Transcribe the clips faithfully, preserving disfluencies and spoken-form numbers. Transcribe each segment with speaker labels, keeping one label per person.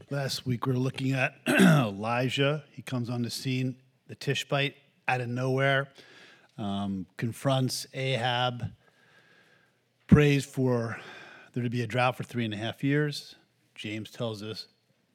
Speaker 1: Last week we were looking at Elijah. He comes on the scene, the Tishbite, out of nowhere, um, confronts Ahab, prays for there to be a drought for three and a half years. James tells us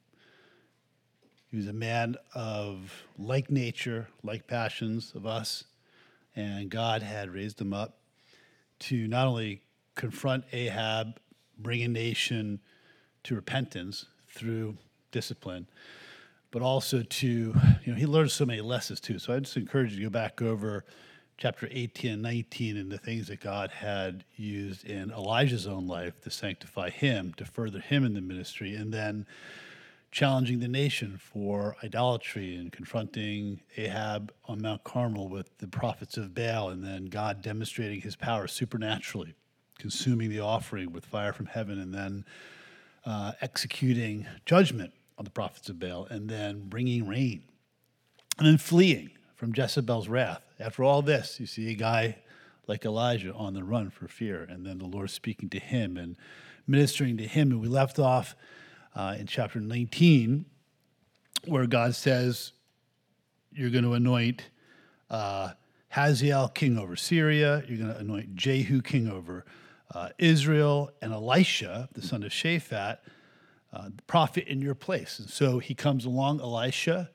Speaker 1: he was a man of like nature, like passions of us, and God had raised him up to not only confront Ahab, bring a nation to repentance through discipline, but also to, you know, he learned so many lessons too. So I just encourage you to go back over chapter eighteen and nineteen and the things that God had used in Elijah's own life to sanctify him, to further him in the ministry, and then challenging the nation for idolatry and confronting Ahab on Mount Carmel with the prophets of Baal, and then God demonstrating his power supernaturally, consuming the offering with fire from heaven, and then uh, executing judgment on the prophets of Baal, and then bringing rain, and then fleeing from Jezebel's wrath. After all this, you see a guy like Elijah on the run for fear, and then the Lord speaking to him and ministering to him. And we left off uh, in chapter nineteen, where God says, you're going to anoint uh, Hazael king over Syria, you're going to anoint Jehu king over uh, Israel, and Elisha, the son of Shaphat, uh, the prophet in your place. And so he comes along, Elisha,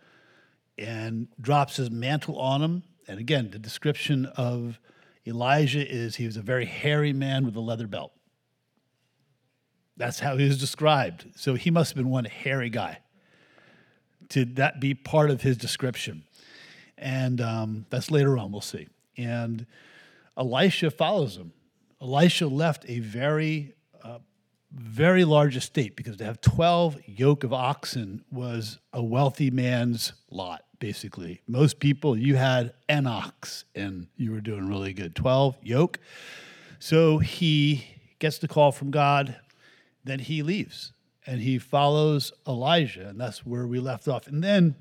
Speaker 1: and drops his mantle on him. And again, the description of Elijah is he was a very hairy man with a leather belt. That's how he was described. So he must have been one hairy guy, to that be part of his description. And um, that's later on, we'll see. And Elisha follows him. Elisha left a very, uh, very large estate, because to have twelve yoke of oxen was a wealthy man's lot, basically. Most people, you had an ox, and you were doing really good. twelve yoke. So he gets the call from God, then he leaves, and he follows Elijah, and that's where we left off. And then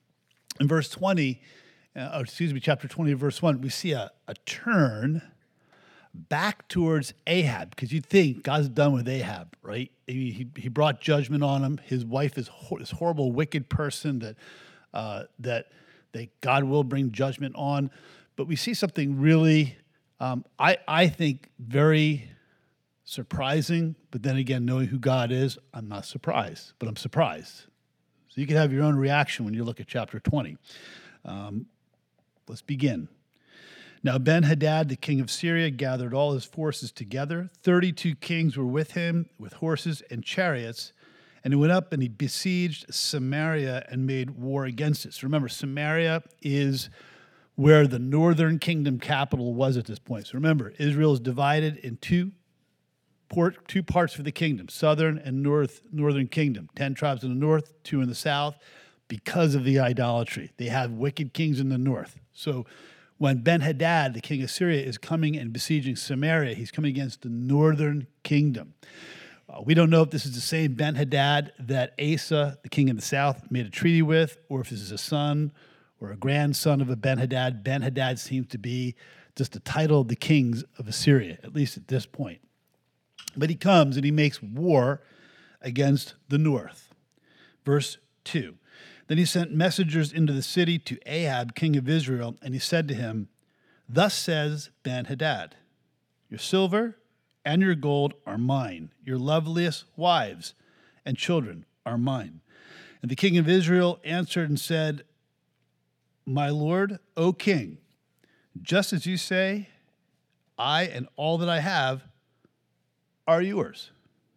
Speaker 1: in verse twenty, uh, or excuse me, chapter twenty, verse one, we see a, a turn back towards Ahab, because you'd think God's done with Ahab, right? He, he, he brought judgment on him. His wife is ho- this horrible, wicked person that, uh, that that God will bring judgment on. But we see something really, um, I, I think, very surprising. But then again, knowing who God is, I'm not surprised, but I'm surprised. So you can have your own reaction when you look at chapter twenty. Um, let's begin. Now Ben-Hadad, the king of Syria, gathered all his forces together. Thirty-two kings were with him, with horses and chariots. And he went up and he besieged Samaria and made war against it. So remember, Samaria is where the northern kingdom capital was at this point. So remember, Israel is divided in two, port, two parts for the kingdom, southern and north northern kingdom. Ten tribes in the north, two in the south, because of the idolatry. They have wicked kings in the north. So when Ben-Hadad, the king of Syria, is coming and besieging Samaria, he's coming against the northern kingdom. Uh, we don't know if this is the same Ben-Hadad that Asa, the king of the south, made a treaty with, or if this is a son or a grandson of a Ben-Hadad. Ben-Hadad seems to be just the title of the kings of Assyria, at least at this point. But he comes and he makes war against the north. Verse two. Then he sent messengers into the city to Ahab, king of Israel, and he said to him, "Thus says Ben-Hadad, your silver and your gold are mine, your loveliest wives and children are mine." And the king of Israel answered and said, "My lord, O king, just as you say, I and all that I have are yours."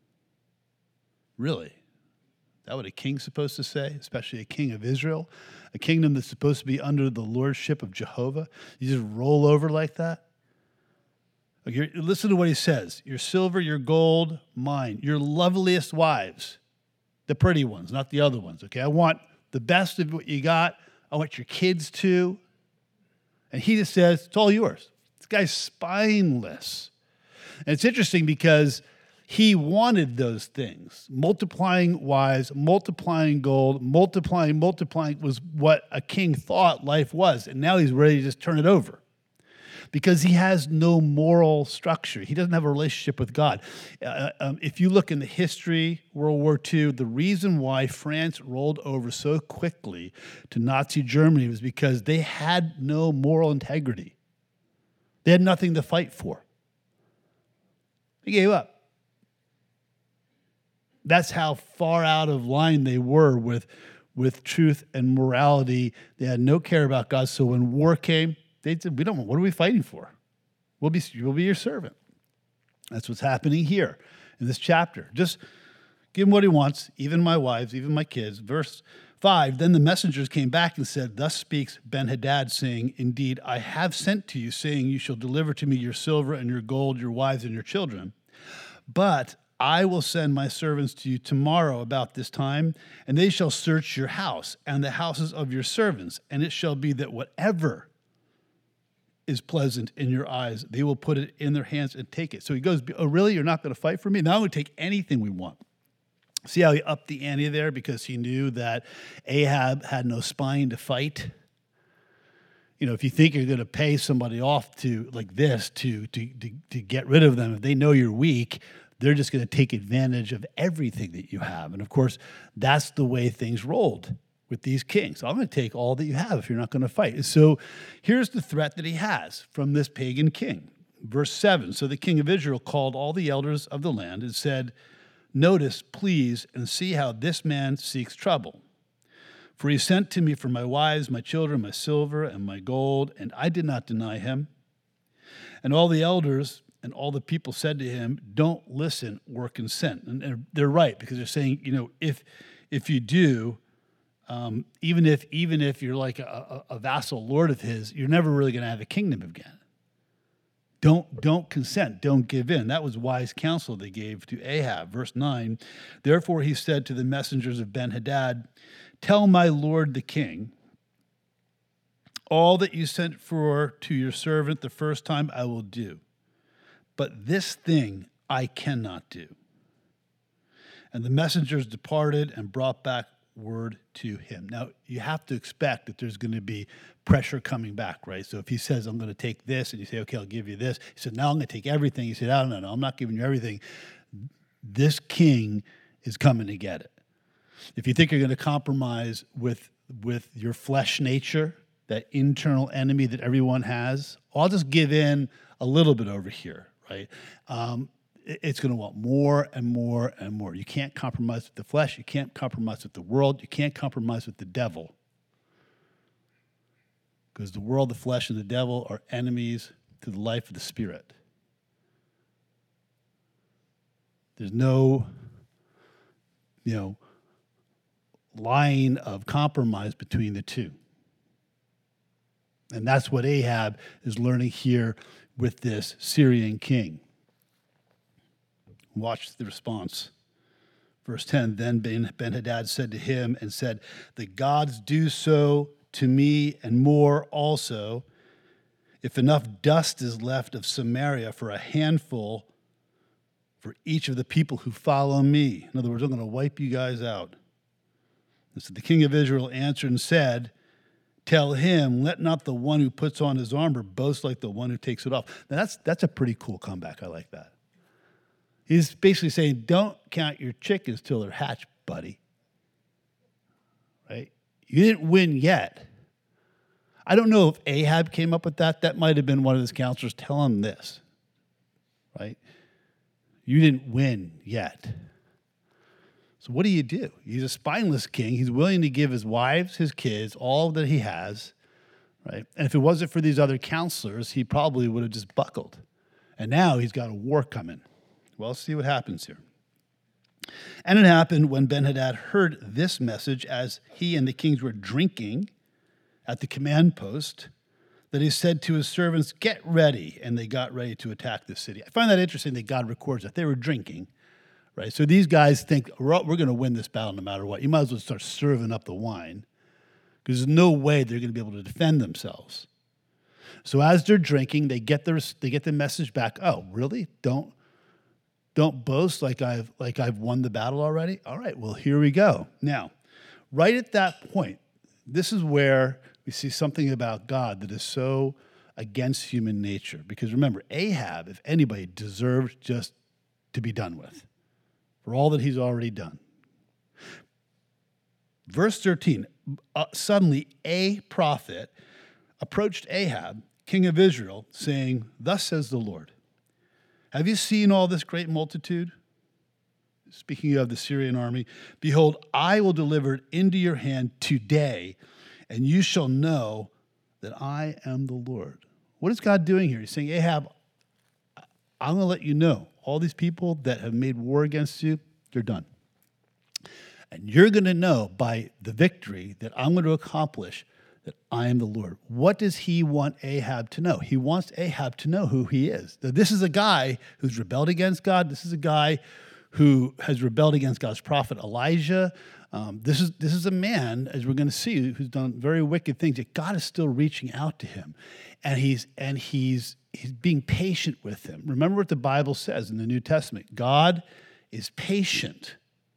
Speaker 1: Really? Is that what a king's supposed to say, especially a king of Israel? A kingdom that's supposed to be under the lordship of Jehovah? You just roll over like that? Okay, listen to what he says. Your silver, your gold, mine. Your loveliest wives, the pretty ones, not the other ones. Okay, I want the best of what you got. I want your kids too. And he just says, it's all yours. This guy's spineless. And it's interesting because he wanted those things. Multiplying wives, multiplying gold, multiplying, multiplying was what a king thought life was. And now he's ready to just turn it over. because he has no moral structure. He doesn't have a relationship with God. Uh, um, if you look in the history, World War Two, the reason why France rolled over so quickly to Nazi Germany was because they had no moral integrity. They had nothing to fight for. They gave up. That's how far out of line they were with, with truth and morality. They had no care about God. So when war came, they said, "We don't. What are we fighting for? We'll be, we'll be your servant." That's what's happening here in this chapter. Just give him what he wants, even my wives, even my kids. Verse five, then the messengers came back and said, "Thus speaks Ben-Hadad, saying, Indeed, I have sent to you, saying, you shall deliver to me your silver and your gold, your wives and your children. But I will send my servants to you tomorrow about this time, and they shall search your house and the houses of your servants. And it shall be that whatever is pleasant in your eyes, they will put it in their hands and take it." So he goes, "Oh, really? You're not going to fight for me? Now I'm going to take anything we want." See how he upped the ante there because he knew that Ahab had no spine to fight? You know, if you think you're going to pay somebody off to like this to, to, to, to get rid of them, if they know you're weak, they're just going to take advantage of everything that you have. And of course, that's the way things rolled with these kings. I'm going to take all that you have if you're not going to fight. So here's the threat that he has from this pagan king. Verse seven, so the king of Israel called all the elders of the land and said, "Notice, please, and see how this man seeks trouble. For he sent to me for my wives, my children, my silver, and my gold, and I did not deny him." And all the elders and all the people said to him, "Don't listen or consent." And they're right, because they're saying, you know, if if you do, um, even if even if you're like a, a, a vassal lord of his, you're never really going to have a kingdom again. Don't don't consent, don't give in. That was wise counsel they gave to Ahab. Verse nine, therefore he said to the messengers of Ben-Hadad, "Tell my lord the king, all that you sent for to your servant the first time I will do. But this thing I cannot do." And the messengers departed and brought back word to him. Now, you have to expect that there's going to be pressure coming back, right? So if he says, "I'm going to take this," and you say, "Okay, I'll give you this." He said, "Now I'm going to take everything." He said, "No, no, no, I'm not giving you everything." This king is coming to get it. If you think you're going to compromise with, with your flesh nature, that internal enemy that everyone has, I'll just give in a little bit over here. Right? Um, it's going to want more and more and more. You can't compromise with the flesh. You can't compromise with the world. You can't compromise with the devil. Because the world, the flesh, and the devil are enemies to the life of the spirit. There's no, you know, line of compromise between the two. And that's what Ahab is learning here with this Syrian king. Watch the response. Verse ten, then Ben-Hadad said to him and said, "The gods do so to me and more also, if enough dust is left of Samaria for a handful for each of the people who follow me." In other words, I'm going to wipe you guys out. And so the king of Israel answered and said, "Tell him, let not the one who puts on his armor boast like the one who takes it off." Now that's that's a pretty cool comeback. I like that. He's basically saying, don't count your chickens till they're hatched, buddy. Right? You didn't win yet. I don't know if Ahab came up with that. That might have been one of his counselors. Tell him this. Right? You didn't win yet. So what do you do? He's a spineless king. He's willing to give his wives, his kids, all that he has, right? And if it wasn't for these other counselors, he probably would have just buckled. And now he's got a war coming. Well, let's see what happens here. And it happened when Ben-Hadad heard this message as he and the kings were drinking at the command post, that he said to his servants, "Get ready." And they got ready to attack the city. I find that interesting that God records that. They were drinking. Right, so these guys think, we're, we're going to win this battle no matter what. You might as well start serving up the wine because there's no way they're going to be able to defend themselves. So as they're drinking, they get their they get the message back. Oh, really? Don't don't boast like I've like I've won the battle already? All right, well, here we go. Now, right at that point, this is where we see something about God that is so against human nature. Because remember, Ahab, if anybody, deserved just to be done with for all that he's already done. Verse thirteen, uh, suddenly a prophet approached Ahab, king of Israel, saying, "Thus says the Lord, have you seen all this great multitude?" Speaking of the Syrian army, "Behold, I will deliver it into your hand today, and you shall know that I am the Lord." What is God doing here? He's saying, Ahab, I'm going to let you know, all these people that have made war against you, they're done. And you're going to know by the victory that I'm going to accomplish that I am the Lord. What does he want Ahab to know? He wants Ahab to know who he is. That this is a guy who's rebelled against God. This is a guy who has rebelled against God's prophet Elijah. Um, this is this is a man, as we're going to see, who's done very wicked things. Yet God is still reaching out to him, and he's and he's he's being patient with him. Remember what the Bible says in the New Testament: God is patient.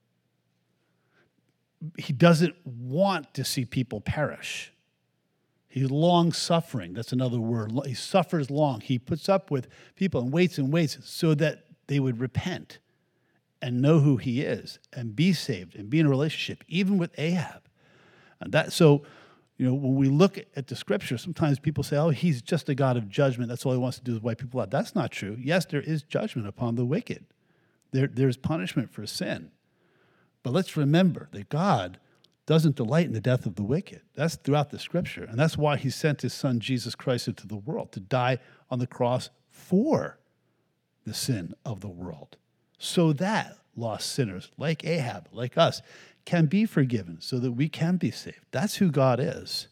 Speaker 1: He doesn't want to see people perish. He's long-suffering. That's another word. He suffers long. He puts up with people and waits and waits so that they would repent and know who he is and be saved and be in a relationship, even with Ahab. And that, so, you know, when we look at the scripture, sometimes people say, oh, he's just a God of judgment. That's all he wants to do is wipe people out. That's not true. Yes, there is judgment upon the wicked. There, there's punishment for sin. But let's remember that God doesn't delight in the death of the wicked. That's throughout the scripture. And that's why he sent his son, Jesus Christ, into the world to die on the cross for the sin of the world, so that lost sinners like Ahab, like us, can be forgiven, so that we can be saved. That's who God is.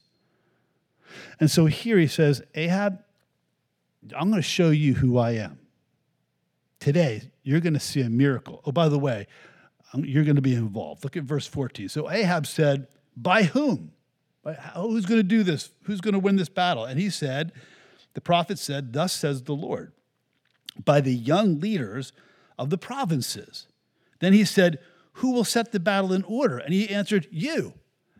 Speaker 1: And so here he says, Ahab, I'm going to show you who I am. Today, you're going to see a miracle. Oh, by the way, you're going to be involved. Look at verse fourteen. So Ahab said, by whom? By, who's going to do this? Who's going to win this battle? And he said, the prophet said, thus says the Lord, by the young leaders of the provinces. Then he said, who will set the battle in order? And he answered, you.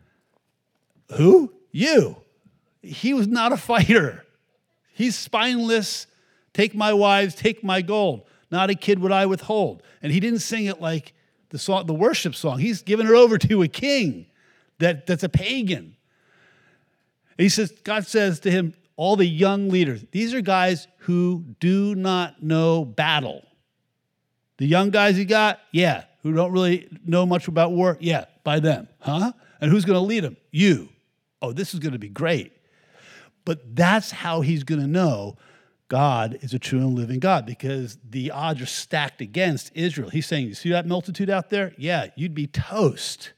Speaker 1: Who? You. He was not a fighter. He's spineless. Take my wives, take my gold. Not a kid would I withhold. And he didn't sing it like the song, the worship song. He's given it over to a king that, that's a pagan. And he says, God says to him, all the young leaders, these are guys who do not know battle. The young guys you got, yeah. Who don't really know much about war, yeah, by them. Huh? And who's going to lead them? You. Oh, this is going to be great. But that's how he's going to know God is a true and living God, because the odds are stacked against Israel. He's saying, you see that multitude out there? Yeah, you'd be toast.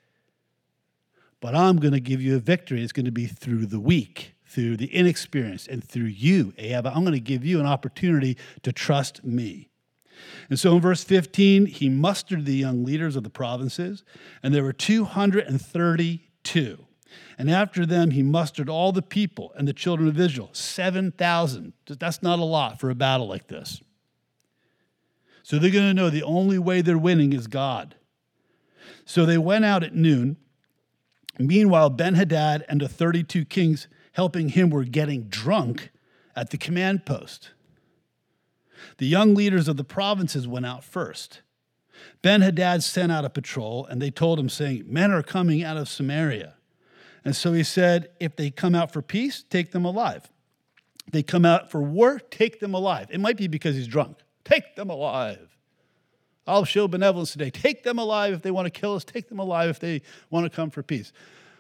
Speaker 1: But I'm going to give you a victory. It's going to be through the weak, through the inexperienced, and through you, Ahab. I'm going to give you an opportunity to trust me. And so in verse fifteen, he mustered the young leaders of the provinces, and there were two hundred thirty-two. And after them, he mustered all the people and the children of Israel, seven thousand. That's not a lot for a battle like this. So they're going to know the only way they're winning is God. So they went out at noon. Meanwhile, Ben-Hadad and the thirty-two kings helping him were getting drunk at the command post. The young leaders of the provinces went out first. Ben-Hadad sent out a patrol, and they told him, saying, men are coming out of Samaria. And so he said, if they come out for peace, take them alive. If they come out for war, take them alive. It might be because he's drunk. Take them alive. I'll show benevolence today. Take them alive if they want to kill us. Take them alive if they want to come for peace.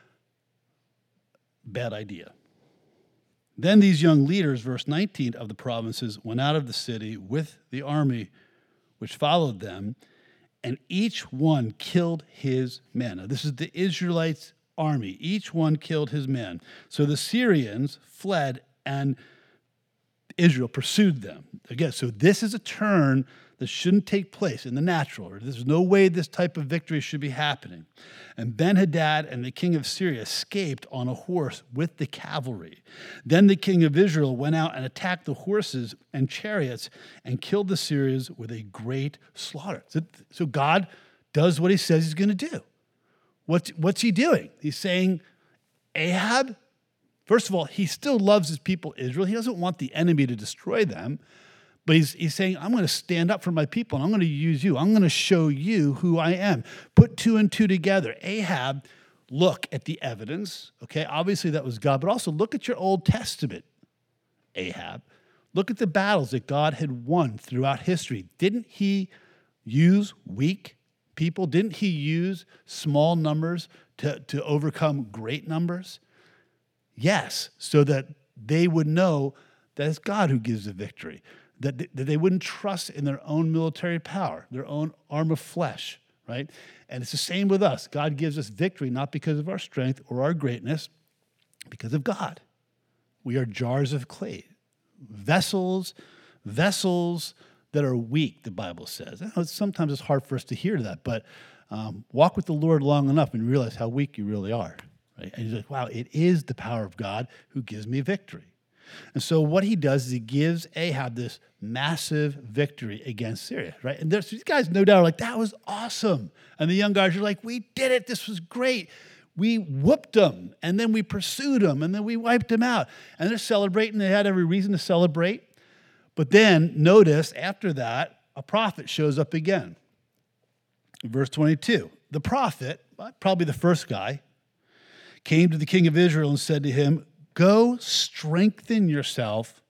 Speaker 1: Bad idea. Then these young leaders, verse nineteen, of the provinces went out of the city with the army which followed them, and each one killed his men. Now, this is the Israelites' army. Each one killed his men. So the Syrians fled, and Israel pursued them. Again, so this is a turn that shouldn't take place in the natural. There's no way this type of victory should be happening. And Ben-Hadad and the king of Syria escaped on a horse with the cavalry. Then the king of Israel went out and attacked the horses and chariots and killed the Syrians with a great slaughter. So, so God does what he says he's going to do. What's, what's he doing? He's saying, Ahab, First of all, he still loves his people, Israel. He doesn't want the enemy to destroy them. But he's, he's saying, I'm going to stand up for my people, and I'm going to use you. I'm going to show you who I am. Put two and two together. Ahab, look at the evidence. Okay, obviously that was God, but also look at your Old Testament, Ahab. Look at the battles that God had won throughout history. Didn't he use weak people? Didn't he use small numbers to, to overcome great numbers? Yes, so that they would know that it's God who gives the victory. That they wouldn't trust in their own military power, their own arm of flesh, right? And it's the same with us. God gives us victory not because of our strength or our greatness, because of God. We are jars of clay, vessels, vessels that are weak, the Bible says. I know sometimes it's hard for us to hear that, but um, walk with the Lord long enough and realize how weak you really are, right? And you're like, wow, it is the power of God who gives me victory. And so what he does is he gives Ahab this massive victory against Syria, right? And there's, these guys, no doubt, are like, that was awesome. And the young guys are like, we did it. This was great. We whooped them, and then we pursued them, and then we wiped them out. And they're celebrating. They had every reason to celebrate. But then notice, after that, a prophet shows up again. Verse twenty-two, the prophet, probably the first guy, came to the king of Israel and said to him, go strengthen yourself,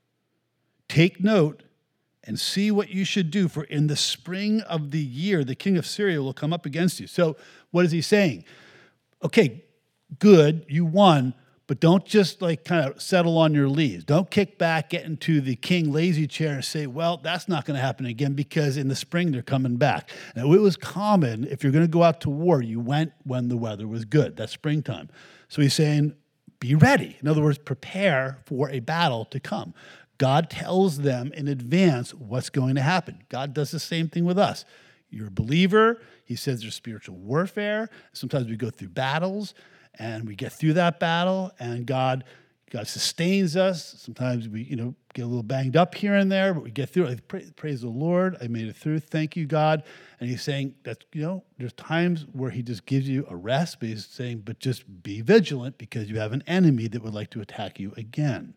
Speaker 1: take note, and see what you should do, for in the spring of the year, the king of Syria will come up against you. So what is he saying? Okay, good, you won, but don't just like kind of settle on your leaves. Don't kick back, get into the king lazy chair and say, well, that's not going to happen again because in the spring they're coming back. Now, it was common, if you're going to go out to war, you went when the weather was good. That's springtime. So he's saying, be ready. In other words, prepare for a battle to come. God tells them in advance what's going to happen. God does the same thing with us. You're a believer. He says there's spiritual warfare. Sometimes we go through battles, and we get through that battle, and God, God sustains us. Sometimes we, you know, get a little banged up here and there, but we get through it. Praise, praise the Lord. I made it through. Thank you, God. And he's saying that, you know, there's times where he just gives you a rest, but he's saying, but just be vigilant because you have an enemy that would like to attack you again.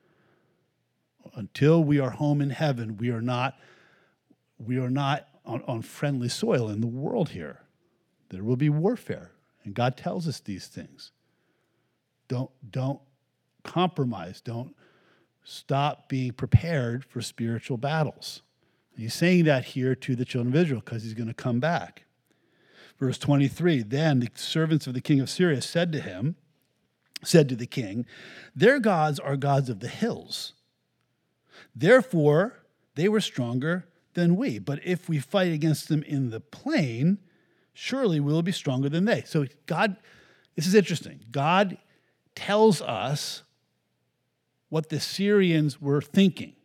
Speaker 1: Until we are home in heaven, we are not, we are not on, on friendly soil in the world here. There will be warfare. And God tells us these things. Don't, don't compromise. Don't stop being prepared for spiritual battles. And he's saying that here to the children of Israel because he's going to come back. Verse twenty-three, then the servants of the king of Syria said to him, said to the king, their gods are gods of the hills. Therefore, they were stronger than we. But if we fight against them in the plain, surely we will be stronger than they. So God, this is interesting. God tells us what the Syrians were thinking.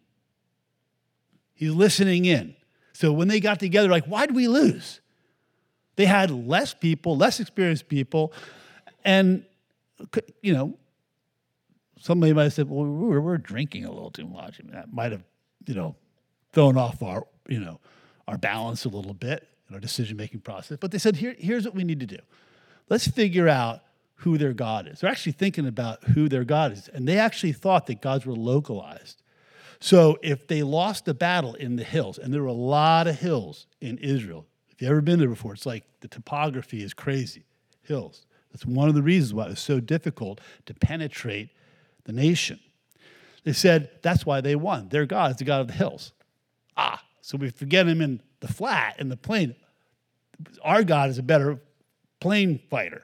Speaker 1: He's listening in. So when they got together, like, why did we lose? They had less people, less experienced people, and, you know, somebody might have said, well, we were, we were drinking a little too much. I mean, that might have, you know, thrown off our, you know, our balance a little bit in our decision-making process. But they said, Here, here's what we need to do. Let's figure out who their God is. They're actually thinking about who their God is. And they actually thought that gods were localized. So if they lost a battle in the hills, and there were a lot of hills in Israel. If you've ever been there before, it's like the topography is crazy. Hills. That's one of the reasons why it was so difficult to penetrate the nation. They said that's why they won. Their God is the God of the hills. Ah, so we forget him in the flat, in the plain. Our God is a better plain fighter.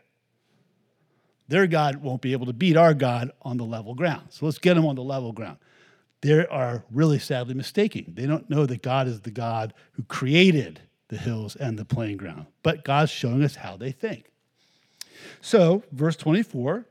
Speaker 1: Their God won't be able to beat our God on the level ground. So let's get him on the level ground. They are really sadly mistaken. They don't know that God is the God who created the hills and the plain ground. But God's showing us how they think. So, verse twenty-four,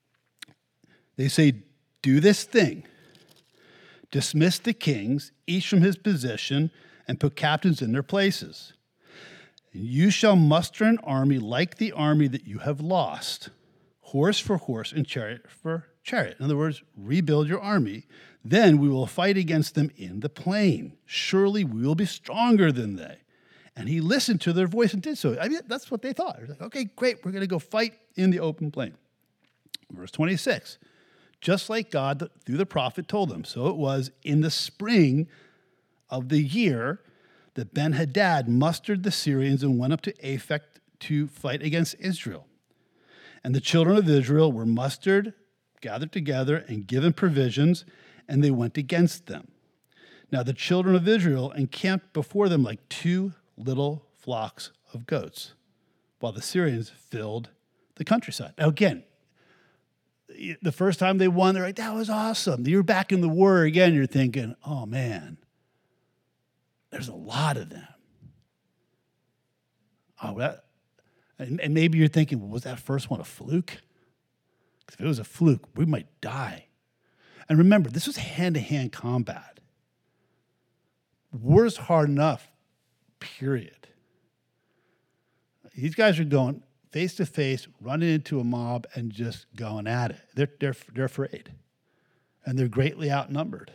Speaker 1: they say, do this thing. Dismiss the kings, each from his position, and put captains in their places. And you shall muster an army like the army that you have lost, horse for horse and chariot for chariot. In other words, rebuild your army. Then we will fight against them in the plain. Surely we will be stronger than they. And he listened to their voice and did so. I mean, that's what they thought. They're like, okay, great, we're going to go fight in the open plain. Verse twenty-six, just like God through the prophet told them. So it was in the spring of the year that Ben-Hadad mustered the Syrians and went up to Aphek to fight against Israel. And the children of Israel were mustered, gathered together, and given provisions, and they went against them. Now the children of Israel encamped before them like two little flocks of goats, while the Syrians filled the countryside. Now again, the first time they won, they're like, that was awesome. You're back in the war again. You're thinking, oh man, there's a lot of them. Oh, that, and, and maybe you're thinking, well, was that first one a fluke? Because if it was a fluke, we might die. And remember, this was hand-to-hand combat. War's hard enough, period. These guys are going face-to-face, running into a mob and just going at it. They're, they're, they're afraid. And they're greatly outnumbered.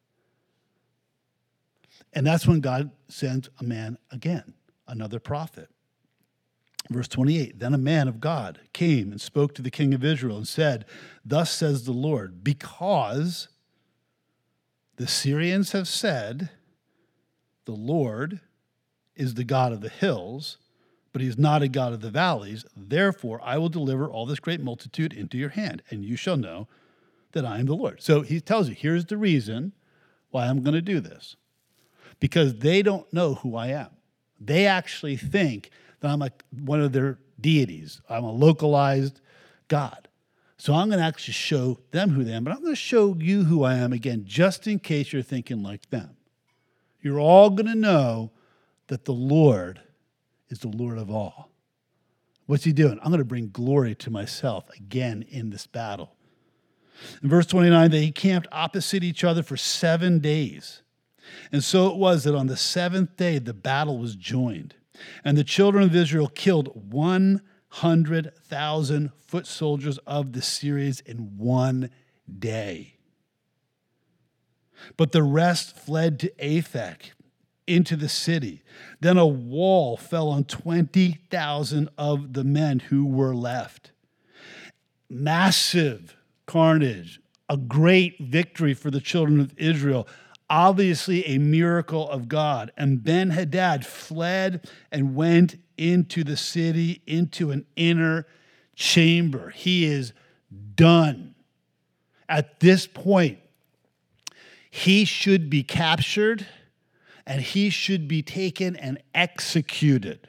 Speaker 1: And that's when God sends a man again, another prophet. Verse twenty-eight, then a man of God came and spoke to the king of Israel and said, thus says the Lord, because the Syrians have said, the Lord is the God of the hills, but he is not a God of the valleys. Therefore, I will deliver all this great multitude into your hand, and you shall know that I am the Lord. So he tells you, here's the reason why I'm going to do this. Because they don't know who I am. They actually think that I'm like one of their deities. I'm a localized God. So I'm going to actually show them who they are, but I'm going to show you who I am again, just in case you're thinking like them. You're all going to know that the Lord is the Lord of all. What's he doing? I'm going to bring glory to myself again in this battle. In verse twenty-nine, they camped opposite each other for seven days. And so it was that on the seventh day, the battle was joined. And the children of Israel killed one hundred thousand foot soldiers of the Syrians in one day. But the rest fled to Aphek, into the city. Then a wall fell on twenty thousand of the men who were left. Massive carnage, a great victory for the children of Israel. Obviously a miracle of God. And Ben-Hadad fled and went into the city, into an inner chamber. He is done. At this point, he should be captured and he should be taken and executed.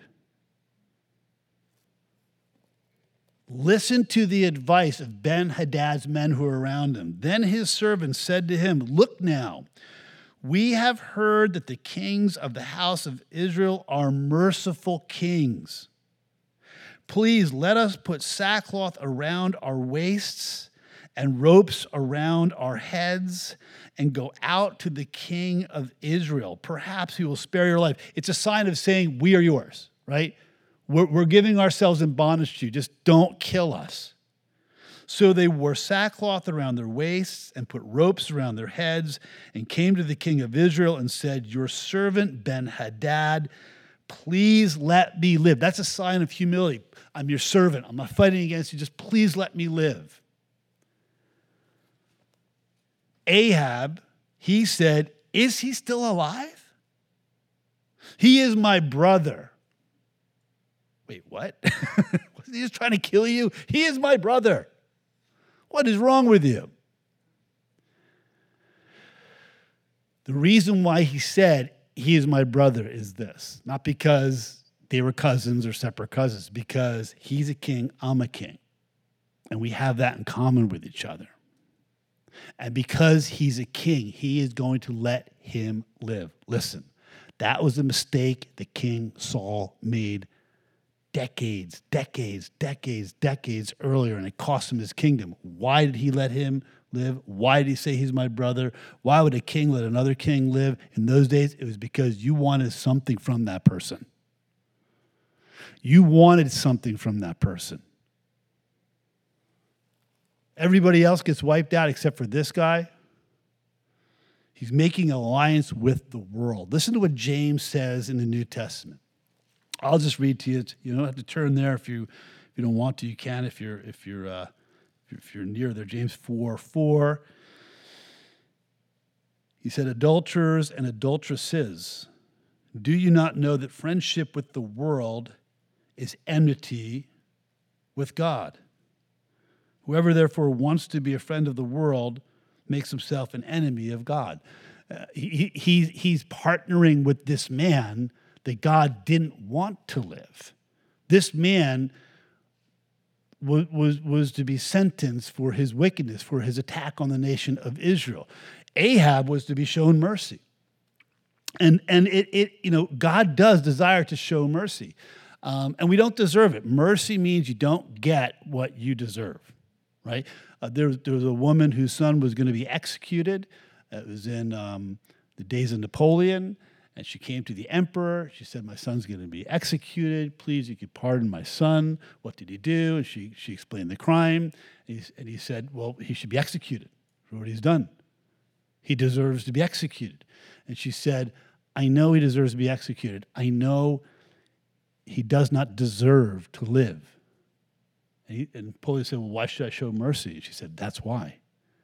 Speaker 1: Listen to the advice of Ben-Hadad's men who are around him. Then his servants said to him, look now, we have heard that the kings of the house of Israel are merciful kings. Please let us put sackcloth around our waists and ropes around our heads and go out to the king of Israel. Perhaps he will spare your life. It's a sign of saying, we are yours, right? We're, we're giving ourselves in bondage to you. Just don't kill us. So they wore sackcloth around their waists and put ropes around their heads and came to the king of Israel and said, your servant Ben-Hadad, please let me live. That's a sign of humility. I'm your servant. I'm not fighting against you. Just please let me live. Ahab, he said, is he still alive? He is my brother. Wait, what? Was he just trying to kill you? He is my brother. What is wrong with you? The reason why he said he is my brother is this. Not because they were cousins or separate cousins. Because he's a king, I'm a king. And we have that in common with each other. And because he's a king, he is going to let him live. Listen, that was a mistake that King Saul made decades, decades, decades, decades earlier, and it cost him his kingdom. Why did he let him live? Why did he say he's my brother? Why would a king let another king live? In those days, it was because you wanted something from that person. You wanted something from that person. Everybody else gets wiped out except for this guy. He's making an alliance with the world. Listen to what James says in the New Testament. I'll just read to you. You don't have to turn there if you if you don't want to. You can if you're if you're uh, if you're near there, James four four. He said, adulterers and adulteresses, do you not know that friendship with the world is enmity with God? Whoever therefore wants to be a friend of the world makes himself an enemy of God. Uh, he, he, he's partnering with this man that God didn't want to live. This man was, was, was to be sentenced for his wickedness, for his attack on the nation of Israel. Ahab was to be shown mercy. And, and it, it, you know, God does desire to show mercy. Um, and we don't deserve it. Mercy means you don't get what you deserve, right? Uh, there, there was a woman whose son was going to be executed. It was in um, the days of Napoleon. And she came to the emperor. She said, my son's going to be executed. Please, you could pardon my son. What did he do? And she, she explained the crime. And he, and he said, well, he should be executed for what he's done. He deserves to be executed. And she said, I know he deserves to be executed. I know he does not deserve to live. And, he, and Napoleon said, well, why should I show mercy? And she said, that's why.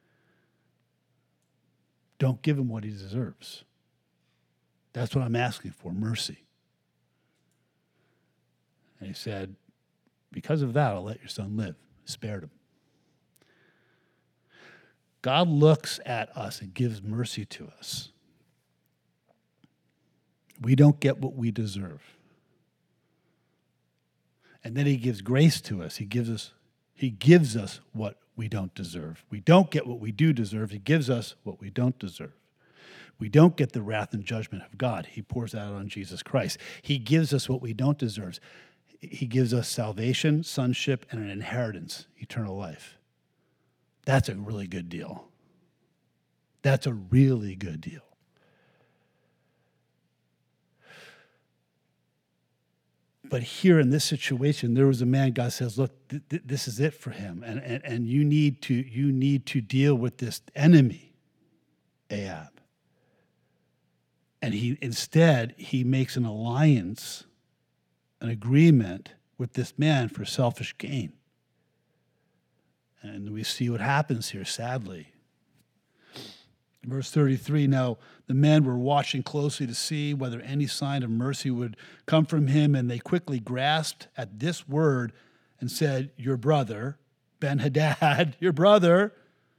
Speaker 1: Don't give him what he deserves. That's what I'm asking for, mercy. And he said, because of that, I'll let your son live. Spared him. God looks at us and gives mercy to us. We don't get what we deserve. And then he gives grace to us. He gives us, he gives us what we don't deserve. We don't get what we do deserve. He gives us what we don't deserve. We don't get the wrath and judgment of God. He pours out on Jesus Christ. He gives us what we don't deserve. He gives us salvation, sonship, and an inheritance, eternal life. That's a really good deal. That's a really good deal. But here in this situation, there was a man, God says, look, th- th- this is it for him. And, and, and you need to, you need to deal with this enemy, Ahab. And he instead, he makes an alliance, an agreement with this man for selfish gain. And we see what happens here, sadly. Verse thirty-three, now the men were watching closely to see whether any sign of mercy would come from him, and they quickly grasped at this word and said, your brother, Ben-Hadad, your brother.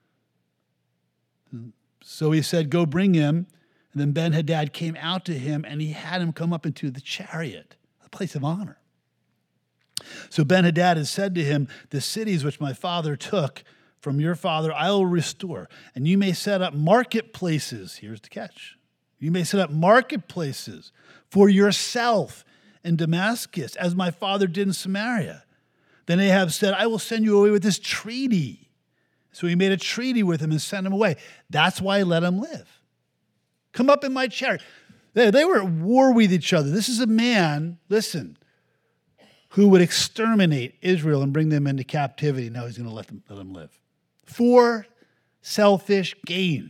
Speaker 1: So he said, go bring him. And then Ben-Hadad came out to him, and he had him come up into the chariot, a place of honor. So Ben-Hadad had said to him, the cities which my father took from your father I will restore, and you may set up marketplaces. Here's the catch. You may set up marketplaces for yourself in Damascus, as my father did in Samaria. Then Ahab said, I will send you away with this treaty. So he made a treaty with him and sent him away. That's why he let him live. Come up in my chariot. They, they were at war with each other. This is a man, listen, who would exterminate Israel and bring them into captivity. Now he's going to let them, let them live. For selfish gain.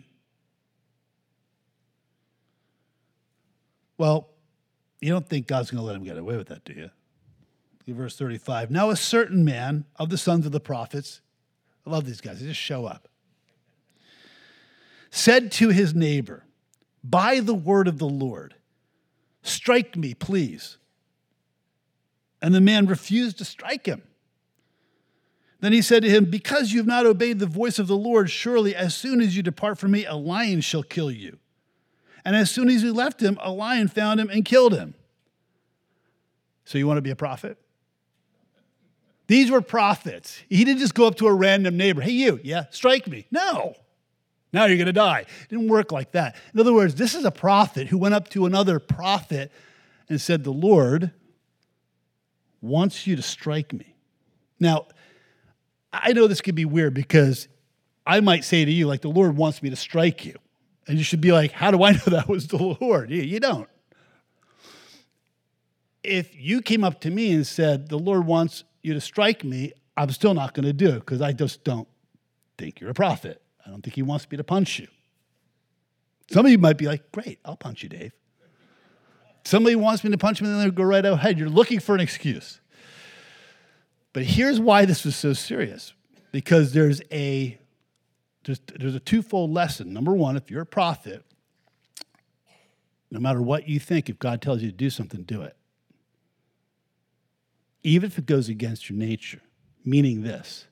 Speaker 1: Well, you don't think God's going to let him get away with that, do you? Look at verse thirty-five. Now a certain man of the sons of the prophets, I love these guys, they just show up, said to his neighbor, by the word of the Lord, strike me, please. And the man refused to strike him. Then he said to him, because you have not obeyed the voice of the Lord, surely as soon as you depart from me, a lion shall kill you. And as soon as he left him, a lion found him and killed him. So you want to be a prophet? These were prophets. He didn't just go up to a random neighbor. Hey, you, yeah, strike me. No. Now you're going to die. It didn't work like that. In other words, this is a prophet who went up to another prophet and said, the Lord wants you to strike me. Now, I know this could be weird because I might say to you, like, the Lord wants me to strike you. And you should be like, how do I know that was the Lord? You, you don't. If you came up to me and said, the Lord wants you to strike me, I'm still not going to do it because I just don't think you're a prophet. I don't think he wants me to punch you. Some of you might be like, great, I'll punch you, Dave. Somebody wants me to punch me, and then they go right ahead. You're looking for an excuse. But here's why this was so serious.
Speaker 2: because there's a there's, there's a twofold lesson. Number one, if you're a prophet, no matter what you think, if God tells you to do something, do it. Even if it goes against your nature, meaning this.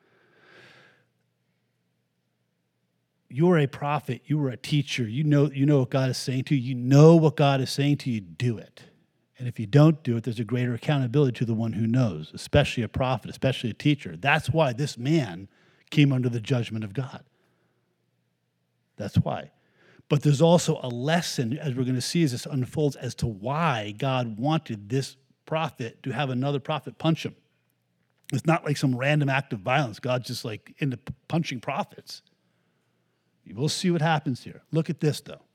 Speaker 2: You're a prophet, you were a teacher, you know, you know what God is saying to you, you know what God is saying to you, do it. And if you don't do it, there's a greater accountability to the one who knows, especially a prophet, especially a teacher. That's why this man came under the judgment of God. That's why. But there's also a lesson, as we're going to see as this unfolds, as to why God wanted this prophet to have another prophet punch him. It's not like some random act of violence. God's just like into punching prophets. We'll see what happens here. Look at this, though.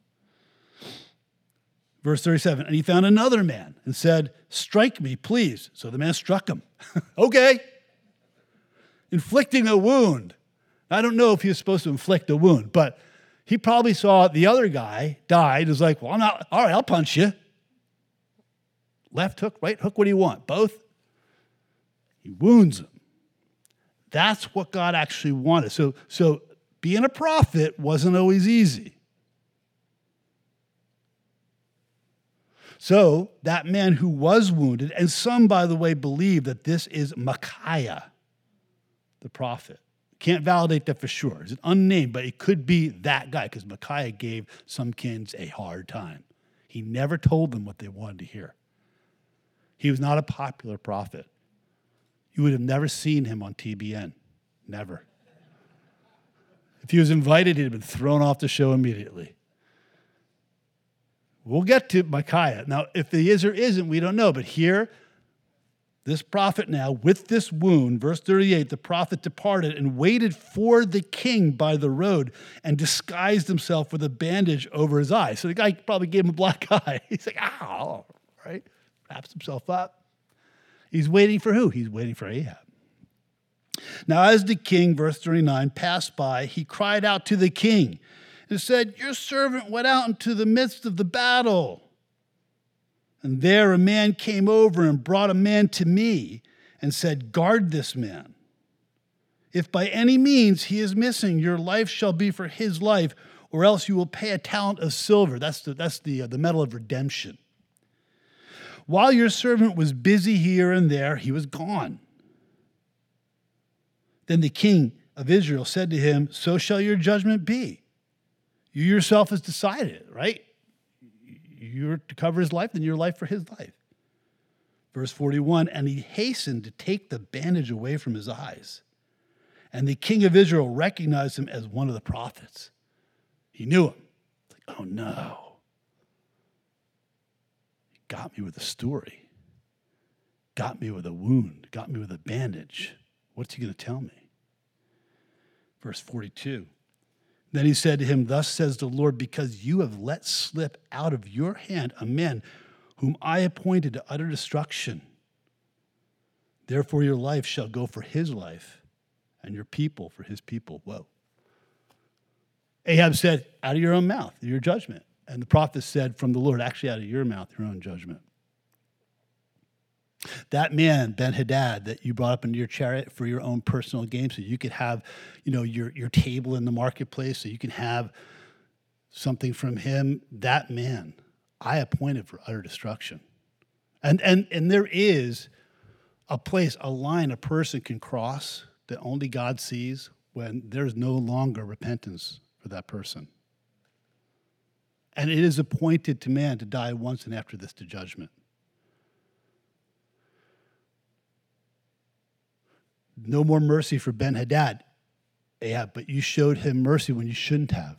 Speaker 2: Verse thirty-seven, and he found another man and said, strike me, please. So the man struck him. Okay. Inflicting a wound. I don't know if he was supposed to inflict a wound, but he probably saw the other guy died. Was like, well, I'm not, all right, I'll punch you. Left hook, right hook, what do you want? Both? He wounds him. That's what God actually wanted. So, so being a prophet wasn't always easy. So that man who was wounded, and some, by the way, believe that this is Micaiah, the prophet. Can't validate that for sure. It's unnamed, but it could be that guy, because Micaiah gave some kings a hard time. He never told them what they wanted to hear. He was not a popular prophet. You would have never seen him on T B N. Never. If he was invited, he'd have been thrown off the show immediately. We'll get to Micaiah. Now, if he is or isn't, we don't know. But here, this prophet now, with this wound, verse thirty-eight, the prophet departed and waited for the king by the road and disguised himself with a bandage over his eye. So the guy probably gave him a black eye. He's like, ow, right? Wraps himself up. He's waiting for who? He's waiting for Ahab. Now, as the king, verse thirty-nine, passed by, he cried out to the king and said, your servant went out into the midst of the battle. And there a man came over and brought a man to me and said, guard this man. If by any means he is missing, your life shall be for his life, or else you will pay a talent of silver. That's the, that's the, uh, the medal of redemption. While your servant was busy here and there, he was gone. Then the king of Israel said to him, so shall your judgment be. You yourself has decided it, right? You're to cover his life, then your life for his life. Verse forty-one, and he hastened to take the bandage away from his eyes. And the king of Israel recognized him as one of the prophets. He knew him. Like, oh no. He got me with a story. Got me with a wound. Got me with a bandage. What's he going to tell me? Verse forty-two. Then he said to him, thus says the Lord, because you have let slip out of your hand a man whom I appointed to utter destruction. Therefore your life shall go for his life, and your people for his people. Whoa. Ahab said, out of your own mouth, your judgment. And the prophet said from the Lord, actually out of your mouth, your own judgment. That man, Ben-Hadad, that you brought up into your chariot for your own personal gain, so you could have, you know, your, your table in the marketplace, so you can have something from him, that man, I appointed for utter destruction. And, and, and there is a place, a line a person can cross that only God sees when there's no longer repentance for that person. And it is appointed to man to die once, and after this to judgment. No more mercy for Ben-Hadad, Ahab, but you showed him mercy when you shouldn't have.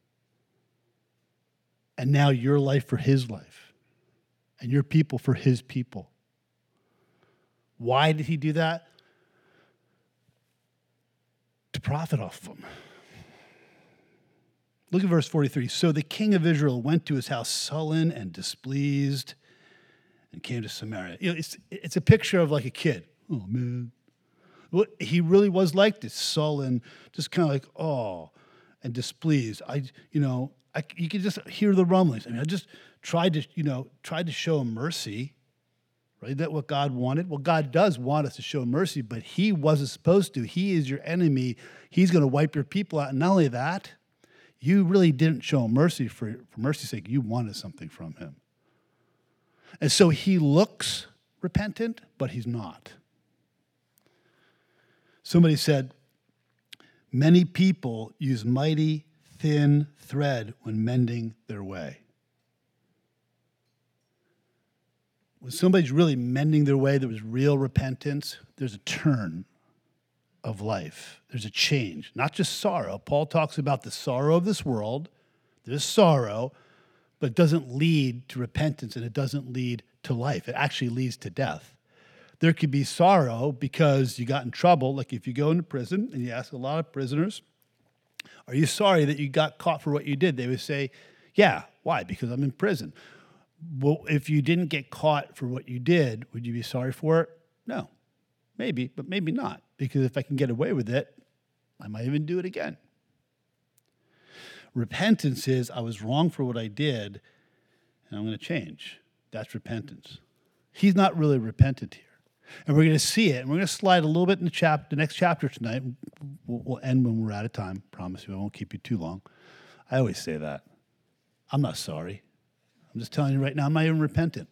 Speaker 2: And now your life for his life, and your people for his people. Why did he do that? To profit off them. Look at verse forty-three. So the king of Israel went to his house sullen and displeased and came to Samaria. You know, it's, it's a picture of like a kid. Oh, man. Well, he really was like this, sullen, just kind of like, oh, and displeased. I, you know, I, you could just hear the rumblings. I mean, I just tried to, you know, tried to show him mercy, Right? Isn't that what God wanted? Well, God does want us to show mercy, but he wasn't supposed to. He is your enemy. He's going to wipe your people out. And not only that, you really didn't show him mercy for, for mercy's sake. You wanted something from him. And so he looks repentant, but he's not. Somebody said, many people use mighty thin thread when mending their way. When somebody's really mending their way, there was real repentance, there's a turn of life. There's a change, not just sorrow. Paul talks about the sorrow of this world. There's sorrow, but it doesn't lead to repentance and it doesn't lead to life. It actually leads to death. There could be sorrow because you got in trouble. Like if you go into prison and you ask a lot of prisoners, are you sorry that you got caught for what you did? They would say, yeah. Why? Because I'm in prison. Well, if you didn't get caught for what you did, would you be sorry for it? No. Maybe, but maybe not. Because if I can get away with it, I might even do it again. Repentance is, I was wrong for what I did, and I'm going to change. That's repentance. He's not really repentant here. And we're going to see it, and we're going to slide a little bit in the, chap- the next chapter tonight. We'll, we'll end when we're out of time. Promise you, I won't keep you too long. I always say that. I'm not sorry. I'm just telling you right now, I'm not even repentant.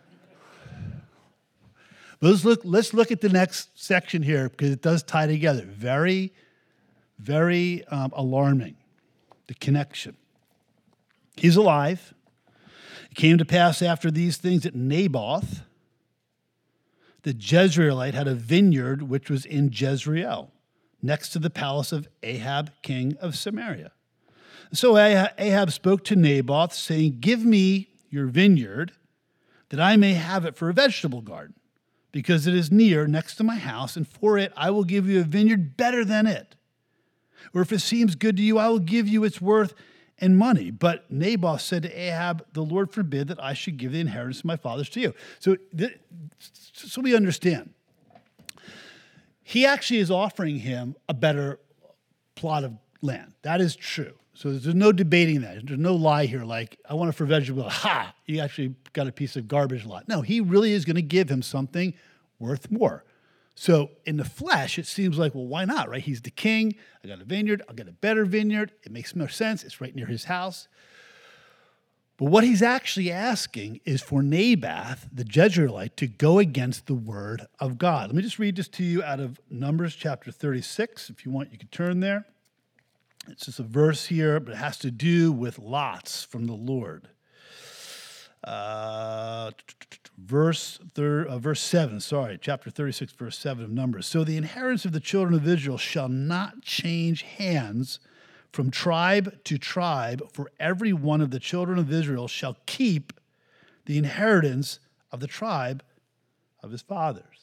Speaker 2: But let's look, let's look at the next section here because it does tie together. Very, very um, alarming, the connection. He's alive. It came to pass after these things that Naboth, the Jezreelite, had a vineyard which was in Jezreel, next to the palace of Ahab, king of Samaria. So Ahab spoke to Naboth, saying, give me your vineyard, that I may have it for a vegetable garden, because it is near, next to my house, and for it I will give you a vineyard better than it. Or if it seems good to you, I will give you its worth and money. But Naboth said to Ahab, the Lord forbid that I should give the inheritance of my fathers to you. So, so we understand. He actually is offering him a better plot of land. That is true. So there's no debating that. There's no lie here like, I want it for vegetable. Ha! You actually got a piece of garbage lot. No, he really is going to give him something worth more. So in the flesh, it seems like, well, why not, right? He's the king. I got a vineyard. I'll get a better vineyard. It makes more sense. It's right near his house. But what he's actually asking is for Naboth, the Jezreelite, to go against the word of God. Let me just read this to you out of Numbers chapter thirty-six. If you want, you can turn there. It's just a verse here, but it has to do with lots from the Lord. Uh, verse thir- uh, verse seven, sorry, chapter thirty-six, verse seven of Numbers. So the inheritance of the children of Israel shall not change hands from tribe to tribe, for every one of the children of Israel shall keep the inheritance of the tribe of his fathers.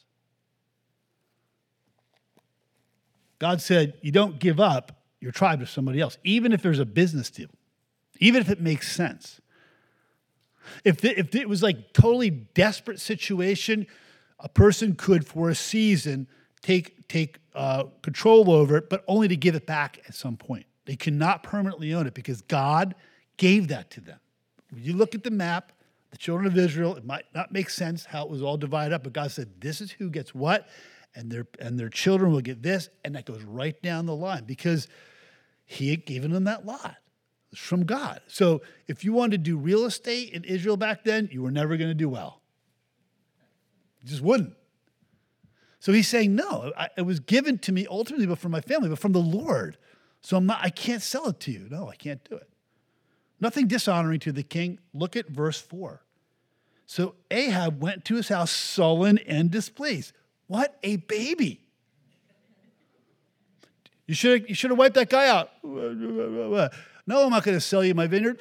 Speaker 2: God said, you don't give up your tribe to somebody else, even if there's a business deal, even if it makes sense. If it, if it was like totally desperate situation, a person could, for a season, take take uh, control over it, but only to give it back at some point. They cannot permanently own it because God gave that to them. When you look at the map, the children of Israel, it might not make sense how it was all divided up, but God said, this is who gets what, and their and their children will get this, and that goes right down the line because he had given them that lot. It's from God. So if you wanted to do real estate in Israel back then, you were never going to do well. You just wouldn't. So he's saying, no, I, it was given to me ultimately, but from my family, but from the Lord. So I'm not, I can't sell it to you. No, I can't do it. Nothing dishonoring to the king. Look at verse four. So Ahab went to his house sullen and displeased. What a baby. You should have, you should have wiped that guy out. No, I'm not going to sell you my vineyard.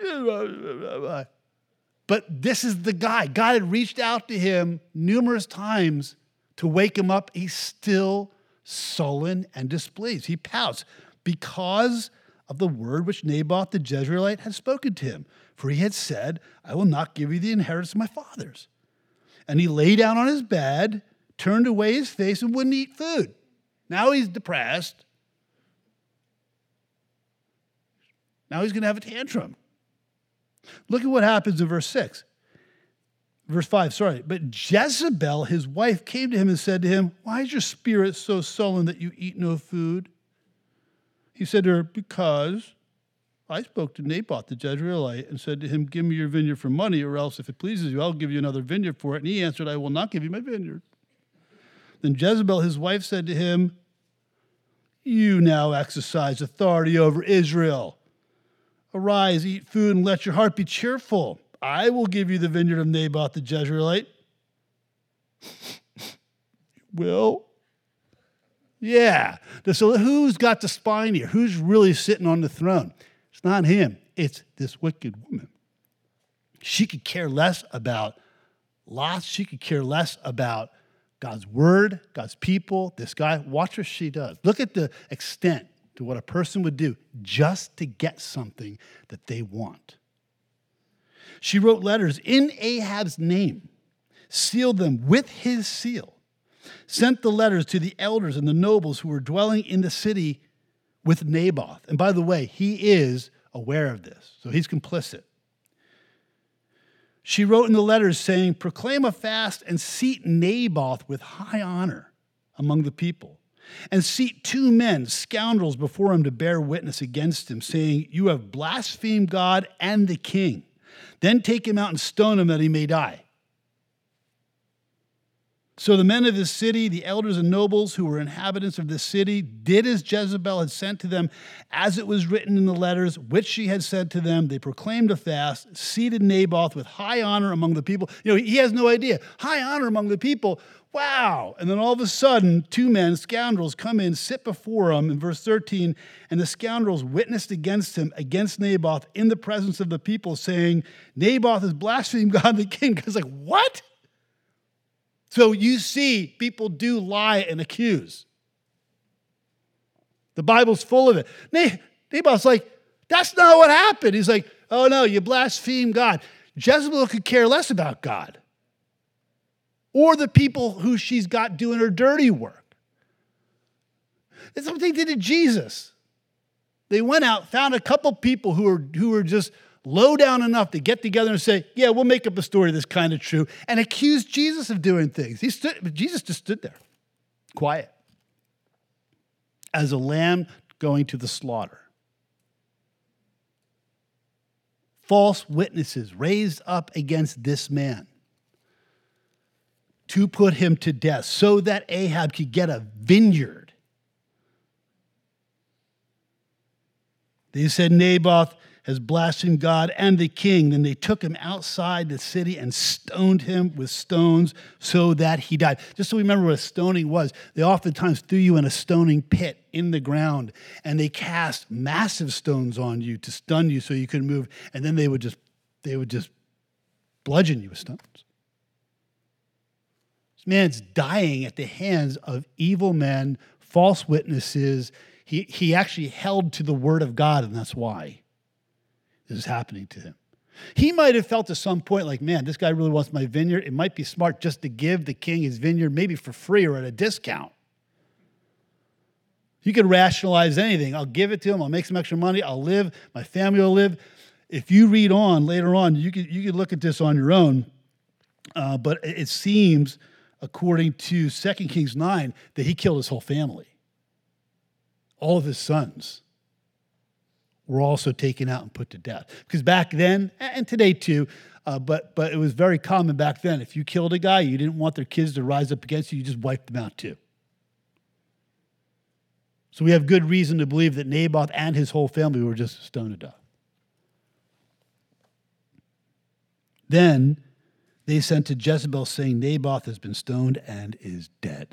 Speaker 2: But this is the guy. God had reached out to him numerous times to wake him up. He's still sullen and displeased. He pouts because of the word which Naboth the Jezreelite had spoken to him. For he had said, I will not give you the inheritance of my fathers. And he lay down on his bed, turned away his face, and wouldn't eat food. Now he's depressed. Now he's going to have a tantrum. Look at what happens in verse six. Verse five, sorry. But Jezebel, his wife, came to him and said to him, why is your spirit so sullen that you eat no food? He said to her, because I spoke to Naboth the Jezreelite and said to him, give me your vineyard for money, or else if it pleases you, I'll give you another vineyard for it. And he answered, I will not give you my vineyard. Then Jezebel, his wife, said to him, you now exercise authority over Israel. Arise, eat food, and let your heart be cheerful. I will give you the vineyard of Naboth the Jezreelite. Will? Yeah. So who's got the spine here? Who's really sitting on the throne? It's not him. It's this wicked woman. She could care less about lots. She could care less about God's word, God's people, this guy. Watch what she does. Look at the extent to what a person would do just to get something that they want. She wrote letters in Ahab's name, sealed them with his seal, sent the letters to the elders and the nobles who were dwelling in the city with Naboth. And by the way, he is aware of this, so he's complicit. She wrote in the letters saying, proclaim a fast and seat Naboth with high honor among the people, and seat two men, scoundrels, before him to bear witness against him, saying, you have blasphemed God and the king. Then take him out and stone him that he may die. So the men of the city, the elders and nobles who were inhabitants of the city, did as Jezebel had sent to them, as it was written in the letters which she had sent to them. They proclaimed a fast, seated Naboth with high honor among the people. You know, he has no idea. High honor among the people. Wow. And then all of a sudden, two men, scoundrels, come in, sit before him in verse thirteen, and the scoundrels witnessed against him, against Naboth, in the presence of the people, saying, Naboth has blasphemed God the king. Because like, what? So you see, people do lie and accuse. The Bible's full of it. Naboth's like, that's not what happened. He's like, oh no, you blaspheme God. Jezebel could care less about God or the people who she's got doing her dirty work. That's what they did to Jesus. They went out, found a couple people who were, who were just low down enough to get together and say, yeah, we'll make up a story that's kind of true, and accuse Jesus of doing things. He stood, but Jesus just stood there, quiet, as a lamb going to the slaughter. False witnesses raised up against this man to put him to death so that Ahab could get a vineyard. They said Naboth has blasphemed God and the king. Then they took him outside the city and stoned him with stones so that he died. Just so we remember what a stoning was, they oftentimes threw you in a stoning pit in the ground, and they cast massive stones on you to stun you so you couldn't move, and then they would just they would just bludgeon you with stones. This man's dying at the hands of evil men, false witnesses. He, he actually held to the word of God, and that's why this is happening to him. He might have felt at some point like, man, this guy really wants my vineyard. It might be smart just to give the king his vineyard, maybe for free or at a discount. You could rationalize anything. I'll give it to him. I'll make some extra money. I'll live. My family will live. If you read on later on, you could, you could look at this on your own. Uh, but it seems, according to Second Kings nine, that he killed his whole family. All of his sons were also taken out and put to death. Because back then, and today too, uh, but but it was very common back then. If you killed a guy, you didn't want their kids to rise up against you, you just wiped them out too. So we have good reason to believe that Naboth and his whole family were just stoned to death. Then they sent to Jezebel saying, Naboth has been stoned and is dead.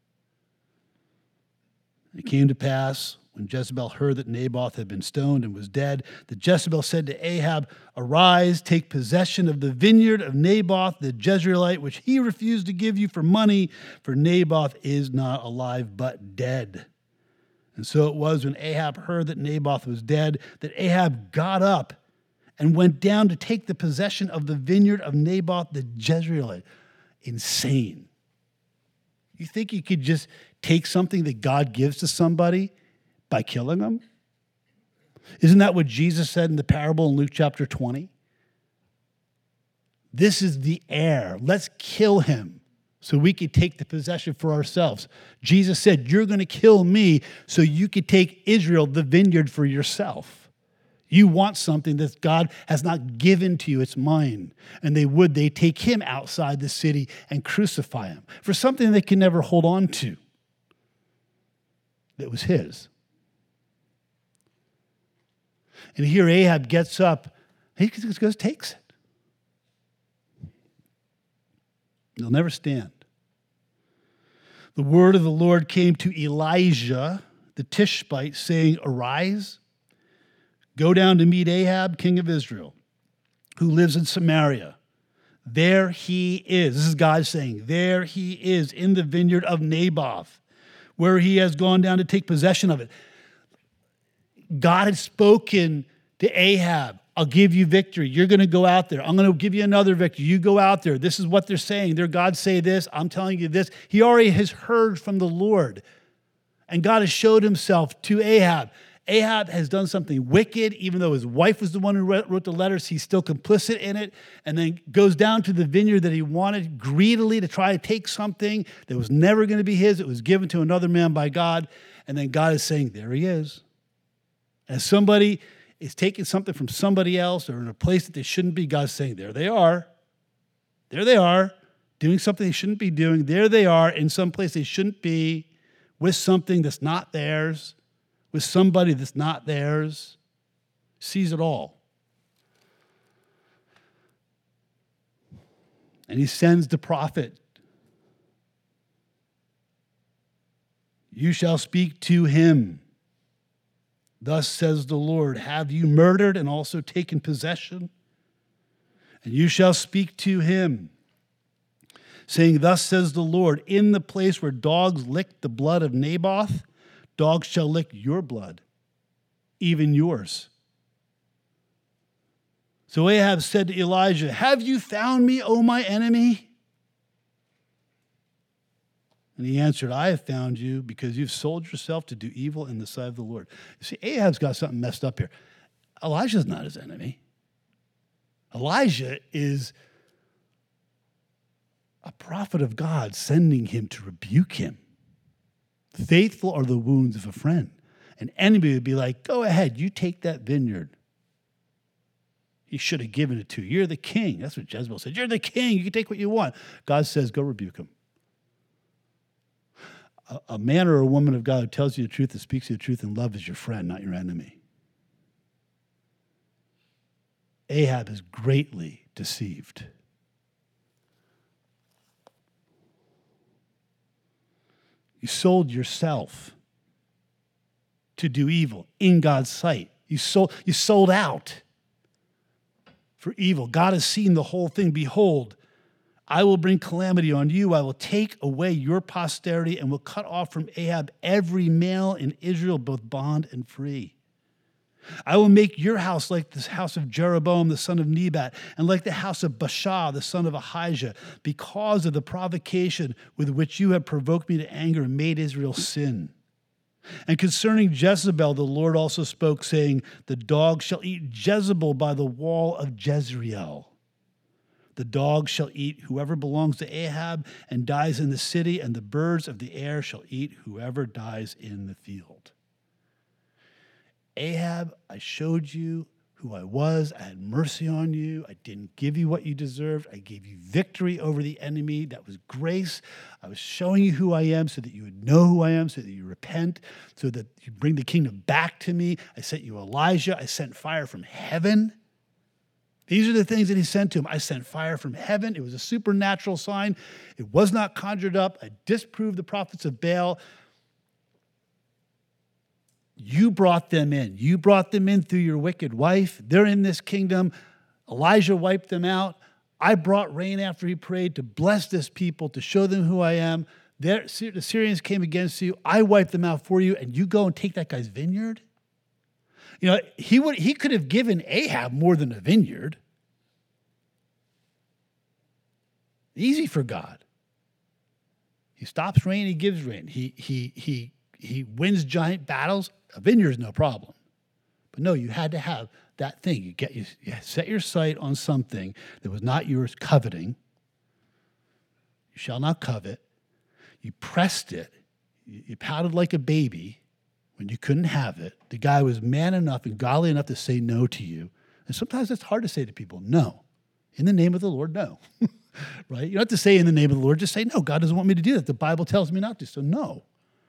Speaker 2: It came to pass, when Jezebel heard that Naboth had been stoned and was dead, that Jezebel said to Ahab, arise, take possession of the vineyard of Naboth the Jezreelite, which he refused to give you for money, for Naboth is not alive but dead. And so it was when Ahab heard that Naboth was dead, that Ahab got up and went down to take the possession of the vineyard of Naboth the Jezreelite. Insane. You think you could just take something that God gives to somebody by killing them? Isn't that what Jesus said in the parable in Luke chapter twenty? This is the heir. Let's kill him so we could take the possession for ourselves. Jesus said, you're going to kill me so you could take Israel, the vineyard, for yourself. You want something that God has not given to you. It's mine. And they would, they take him outside the city and crucify him for something they can never hold on to. That was his. And here Ahab gets up. He just goes, takes it. They'll never stand. The word of the Lord came to Elijah, the Tishbite, saying, arise, go down to meet Ahab, king of Israel, who lives in Samaria. There he is. This is God saying, there he is in the vineyard of Naboth, where he has gone down to take possession of it. God had spoken to Ahab, I'll give you victory. You're going to go out there. I'm going to give you another victory. You go out there. This is what they're saying. Their gods say this. I'm telling you this. He already has heard from the Lord. And God has showed himself to Ahab. Ahab has done something wicked, even though his wife was the one who wrote the letters. He's still complicit in it, and then goes down to the vineyard that he wanted greedily to try to take something that was never going to be his. It was given to another man by God. And then God is saying, there he is. As somebody is taking something from somebody else or in a place that they shouldn't be, God's saying, there they are. There they are, doing something they shouldn't be doing. There they are in some place they shouldn't be, with something that's not theirs, with somebody that's not theirs. Sees it all. And he sends the prophet. You shall speak to him. Thus says the Lord, have you murdered and also taken possession? And you shall speak to him, saying, thus says the Lord, in the place where dogs licked the blood of Naboth, dogs shall lick your blood, even yours. So Ahab said to Elijah, have you found me, O my enemy? And he answered, I have found you because you've sold yourself to do evil in the sight of the Lord. You see, Ahab's got something messed up here. Elijah's not his enemy. Elijah is a prophet of God sending him to rebuke him. Faithful are the wounds of a friend. An enemy would be like, go ahead, you take that vineyard. He should have given it to you. You're the king. That's what Jezebel said. You're the king. You can take what you want. God says, go rebuke him. A man or a woman of God who tells you the truth and speaks you the truth in love is your friend, not your enemy. Ahab is greatly deceived. You sold yourself to do evil in God's sight. You sold, you sold out for evil. God has seen the whole thing. Behold, I will bring calamity on you. I will take away your posterity and will cut off from Ahab every male in Israel, both bond and free. I will make your house like the house of Jeroboam, the son of Nebat, and like the house of Baasha, the son of Ahijah, because of the provocation with which you have provoked me to anger and made Israel sin. And concerning Jezebel, the Lord also spoke, saying, the dog shall eat Jezebel by the wall of Jezreel. The dog shall eat whoever belongs to Ahab and dies in the city, and the birds of the air shall eat whoever dies in the field. Ahab, I showed you who I was. I had mercy on you. I didn't give you what you deserved. I gave you victory over the enemy. That was grace. I was showing you who I am so that you would know who I am, so that you repent, so that you bring the kingdom back to me. I sent you Elijah. I sent fire from heaven. These are the things that he sent to him. I sent fire from heaven. It was a supernatural sign. It was not conjured up. I disproved the prophets of Baal. You brought them in. You brought them in through your wicked wife. They're in this kingdom. Elijah wiped them out. I brought rain after he prayed to bless this people, to show them who I am. They're, the Syrians came against you. I wiped them out for you, and you go and take that guy's vineyard? You know, he would he could have given Ahab more than a vineyard. Easy for God. He stops rain, he gives rain. He he he he wins giant battles. A vineyard's no problem. But no, you had to have that thing. You get you, you set your sight on something that was not yours, coveting. You shall not covet. You pressed it. You, you pouted like a baby when you couldn't have it. The guy was man enough and godly enough to say no to you. And sometimes it's hard to say to people, no. In the name of the Lord, no. Right? You don't have to say in the name of the Lord. Just say, no, God doesn't want me to do that. The Bible tells me not to, so no.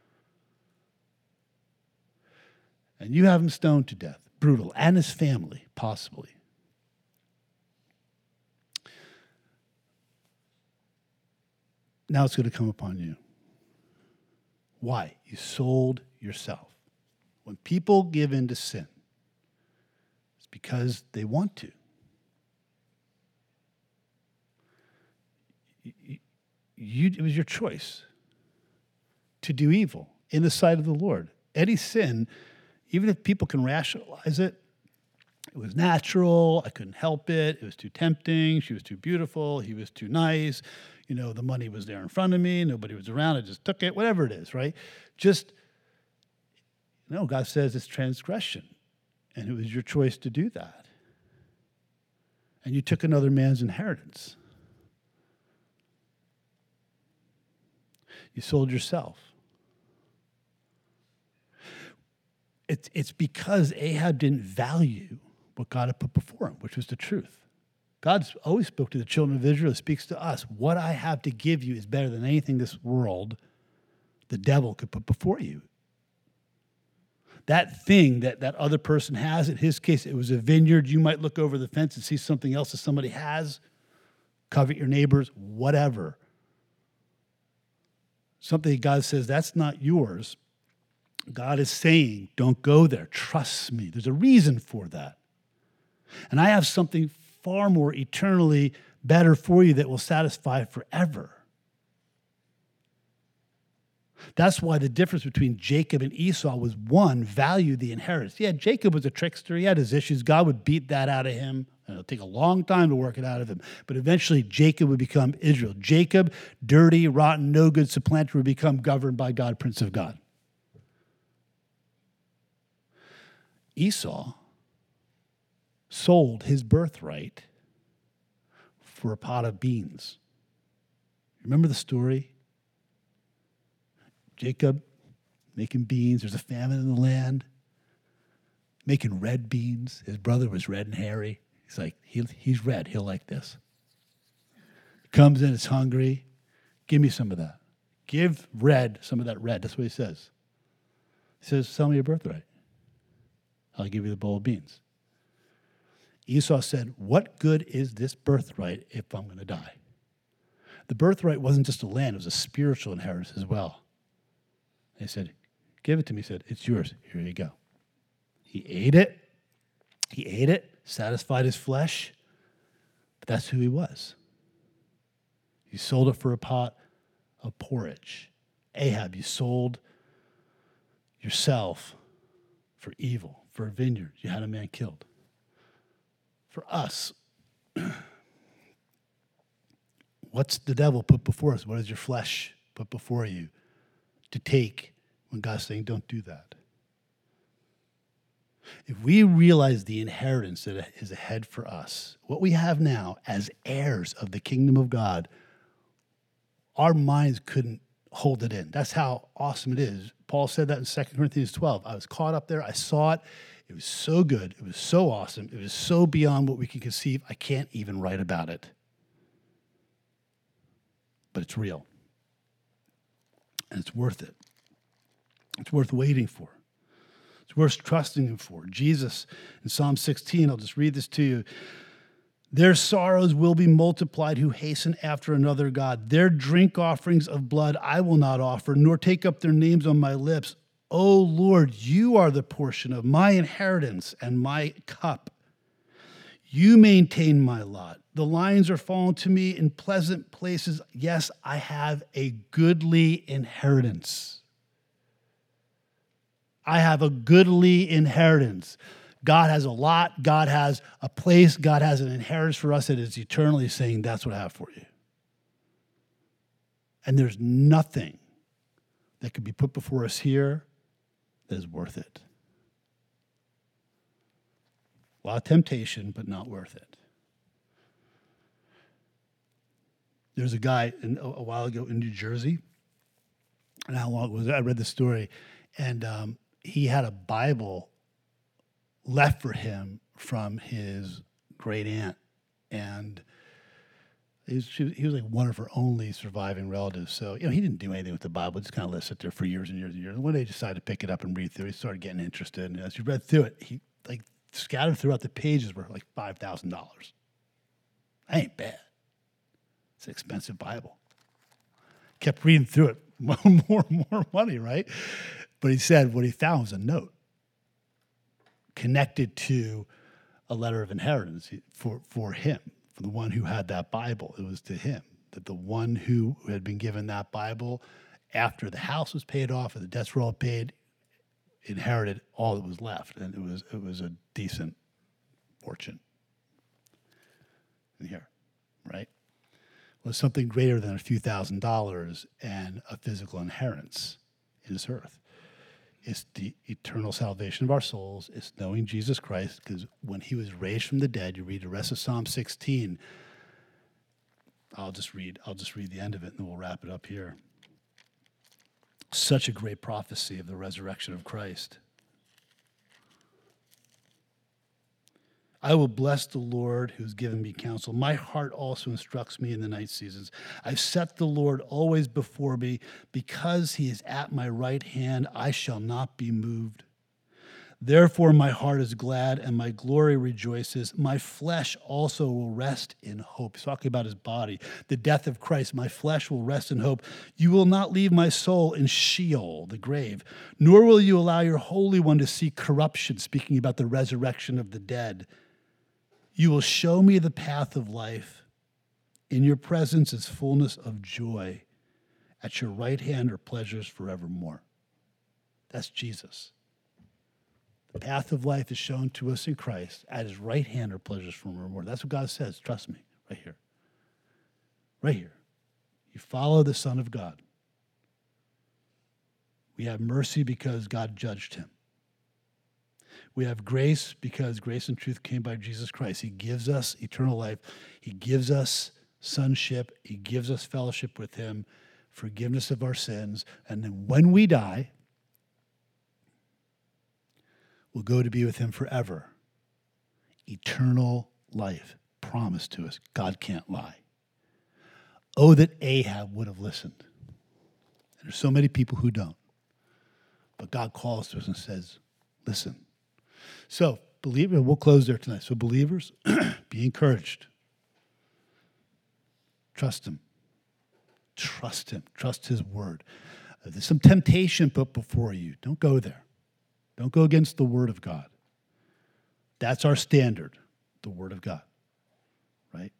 Speaker 2: And you have him stoned to death. Brutal. And his family, possibly. Now it's going to come upon you. Why? You sold yourself. When people give in to sin, it's because they want to. You, you, it was your choice to do evil in the sight of the Lord. Any sin, even if people can rationalize it, it was natural, I couldn't help it, it was too tempting, she was too beautiful, he was too nice, you know, the money was there in front of me, nobody was around, I just took it, whatever it is, right? Just, no, God says it's transgression, and it was your choice to do that. And you took another man's inheritance. You sold yourself. It's, it's because Ahab didn't value what God had put before him, which was the truth. God always spoke to the children of Israel, speaks to us. What I have to give you is better than anything this world, the devil, could put before you. That thing that that other person has, in his case, it was a vineyard. You might look over the fence and see something else that somebody has. Covet your neighbors, whatever. Something God says, that's not yours. God is saying, don't go there. Trust me. There's a reason for that. And I have something far more eternally better for you that will satisfy forever. That's why the difference between Jacob and Esau was, one, value the inheritance. Yeah, Jacob was a trickster. He had his issues. God would beat that out of him. And it'll take a long time to work it out of him. But eventually, Jacob would become Israel. Jacob, dirty, rotten, no good supplanter, would become governed by God, Prince of God. Esau sold his birthright for a pot of beans. Remember the story? Jacob making beans. There's a famine in the land. Making red beans. His brother was red and hairy. He's like, he, he's red. He'll like this. Comes in, it's hungry. Give me some of that. Give red some of that red. That's what he says. He says, sell me your birthright. I'll give you the bowl of beans. Esau said, what good is this birthright if I'm going to die? The birthright wasn't just a land. It was a spiritual inheritance as well. They said, give it to me. He said, it's yours. Here you go. He ate it. He ate it, satisfied his flesh. But that's who he was. He sold it for a pot of porridge. Ahab, you sold yourself for evil, for a vineyard. You had a man killed. For us, what's the devil put before us? What is your flesh put before you to take when God's saying, don't do that? If we realize the inheritance that is ahead for us, what we have now as heirs of the kingdom of God, our minds couldn't hold it in. That's how awesome it is. Paul said that in Second Corinthians twelve. I was caught up there. I saw it. It was so good. It was so awesome. It was so beyond what we can conceive. I can't even write about it. But it's real. And it's worth it. It's worth waiting for. It's worth trusting him for. Jesus, in Psalm sixteen, I'll just read this to you. Their sorrows will be multiplied who hasten after another God. Their drink offerings of blood I will not offer, nor take up their names on my lips. O Lord, you are the portion of my inheritance and my cup. You maintain my lot. The lines are fallen to me in pleasant places. Yes, I have a goodly inheritance. I have a goodly inheritance. God has a lot. God has a place. God has an inheritance for us that is eternally saying, that's what I have for you. And there's nothing that could be put before us here that is worth it. A lot of temptation, but not worth it. There's a guy in, a, a while ago in New Jersey, and how long was it? I read the story, and um, he had a Bible left for him from his great aunt, and he was, she, he was like one of her only surviving relatives. So, you know, he didn't do anything with the Bible; just kind of let it sit there for years and years and years. And one day, he decided to pick it up and read through it. He started getting interested, and as he read through it, he like scattered throughout the pages were like five thousand dollars. That ain't bad. It's an expensive Bible. Kept reading through it, more and more, more money, right? But he said what he found was a note connected to a letter of inheritance for, for him, for the one who had that Bible. It was to him, that the one who had been given that Bible after the house was paid off and the debts were all paid, inherited all that was left. And it was it was a decent fortune. In here, right? Was something greater than a few thousand dollars and a physical inheritance in this earth. It's the eternal salvation of our souls. It's knowing Jesus Christ, because when he was raised from the dead, you read the rest of Psalm sixteen. I'll just read, I'll just read the end of it and then we'll wrap it up here. Such a great prophecy of the resurrection of Christ. I will bless the Lord who's given me counsel. My heart also instructs me in the night seasons. I've set the Lord always before me. Because he is at my right hand, I shall not be moved. Therefore my heart is glad and my glory rejoices. My flesh also will rest in hope. He's talking about his body, the death of Christ. My flesh will rest in hope. You will not leave my soul in Sheol, the grave, nor will you allow your Holy One to see corruption, speaking about the resurrection of the dead. You will show me the path of life. In your presence is fullness of joy. At your right hand are pleasures forevermore. That's Jesus. The path of life is shown to us in Christ. At his right hand are pleasures forevermore. That's what God says. Trust me, right here. Right here. You follow the Son of God. We have mercy because God judged him. We have grace because grace and truth came by Jesus Christ. He gives us eternal life. He gives us sonship. He gives us fellowship with him, forgiveness of our sins. And then when we die, we'll go to be with him forever. Eternal life promised to us. God can't lie. Oh, that Ahab would have listened. And there's so many people who don't. But God calls to us and says, listen. So, believer, we'll close there tonight. So, believers, be encouraged. Trust him. Trust him. Trust his word. Uh, there's some temptation put before you. Don't go there. Don't go against the word of God. That's our standard, the word of God, right?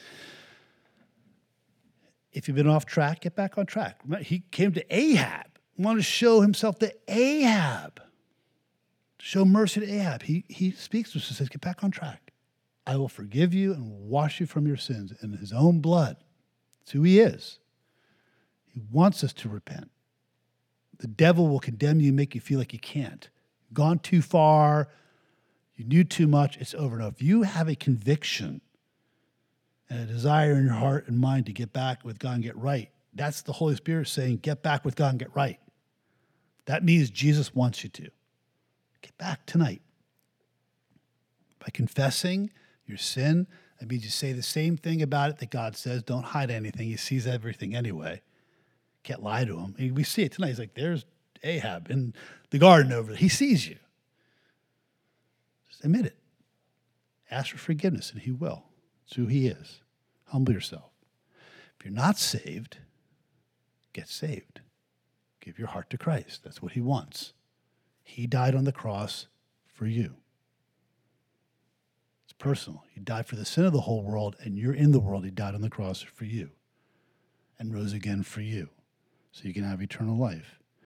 Speaker 2: If you've been off track, get back on track. He came to Ahab, wanted to show himself to Ahab. Show mercy to Ahab. He, he speaks to us and says, get back on track. I will forgive you and wash you from your sins in his own blood. That's who he is. He wants us to repent. The devil will condemn you and make you feel like you can't. Gone too far. You knew too much. It's over. Now, if you have a conviction and a desire in your heart and mind to get back with God and get right, that's the Holy Spirit saying, get back with God and get right. That means Jesus wants you to. Get back tonight. By confessing your sin, that means you say the same thing about it that God says. Don't hide anything. He sees everything anyway. Can't lie to him. We see it tonight. He's like, there's Ahab in the garden over there. He sees you. Just admit it. Ask for forgiveness, and he will. It's who he is. Humble yourself. If you're not saved, get saved. Give your heart to Christ. That's what he wants. He died on the cross for you. It's personal. He died for the sin of the whole world, and you're in the world. He died on the cross for you and rose again for you so you can have eternal life.